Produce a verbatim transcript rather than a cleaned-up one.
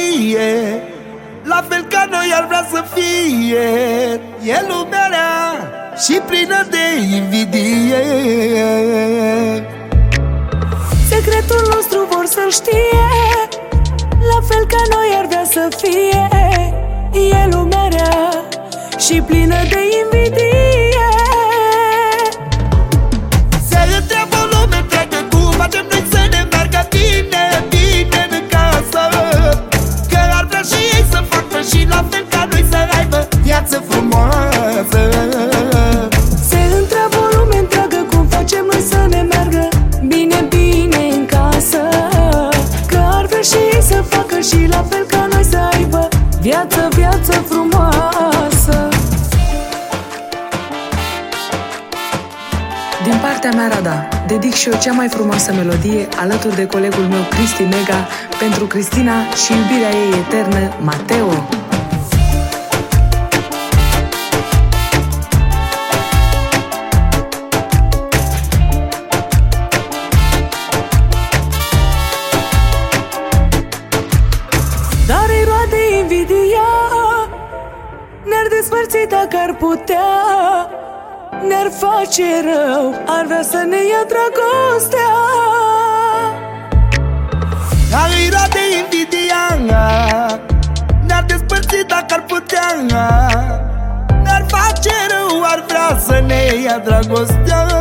știe, la fel ca noi ar vrea să fie. E lumea rea și plină de invidie. Secretul nostru vor să-l știe, la fel ca noi ar vrea să fie. E lumea rea și plină de invidie. Se întreabă o lume întreagă cum facem noi să ne meargă bine, bine în casă, că ar vrea și ei să facă și la fel ca noi să aibă viață frumoasă. Se întreabă o lume întreagă cum facem noi să ne meargă bine, bine în casă, că ar vrea și ei să facă și la fel ca noi să aibă viață, viață frumoasă. Din partea mea, Rada, dedic și eu cea mai frumoasă melodie alături de colegul meu Cristi Mega pentru Cristina și iubirea ei eternă, Mateo. Dar îi roade invidia, ne-ar despărți dacă ar putea, ne-ar face rău, ar vrea să ne ia dragostea. Dar îi roade invidia, ne-ar despărți dacă ar putea, ne-ar face rău, ar vrea să ne ia dragostea.